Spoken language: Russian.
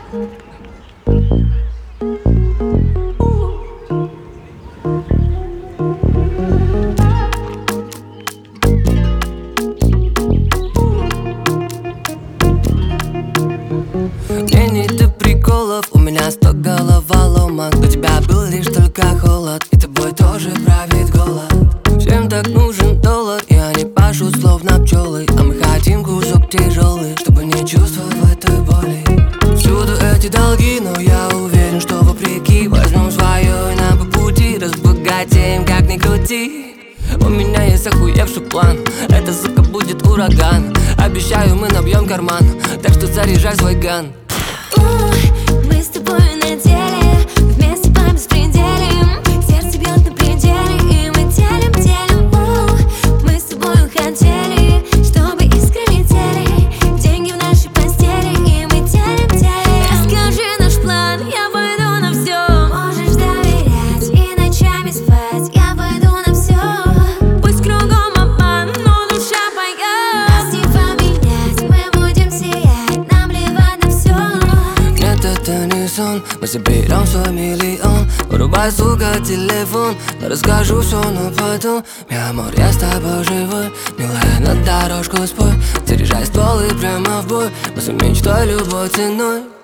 Мне не до приколов, у меня 100 головоломок. У тебя был лишь только холод, и тобой тоже правит голод. Всем так нужен доллар, и они пашут словно пчелы. А мы хотим кусок тяжелый, чтобы не чувствовать в этой боли. Всюду эти долги, но я уверен, что вопреки возьмем свое и нам по пути разбогатеем, как ни крути. У меня есть охуевший план, это, сука, будет ураган. Обещаю, мы набьем карман, так что заряжай свой ган. Мы с тобой на деле, вместе по беспределям. Сердце бьет на пределе, и мы делим. Мы с тобой хотели, чтобы искры летели, деньги в нашей постели, и мы делим. Расскажи наш план, я пойду на все. Можешь доверять и ночами спать, я пойду на все. Пусть кругом обман, но душа поет. Нас не поменять, мы будем сиять, нам плевать на все. Нет, это не сон, мы соберем свой миллион. Вырубай, сука, телефон, но расскажу все, но потом. Mi amor, я с тобой живой, милая, на дорожку спой. Заряжай стволы прямо в бой, мы с мечтой любой ценой.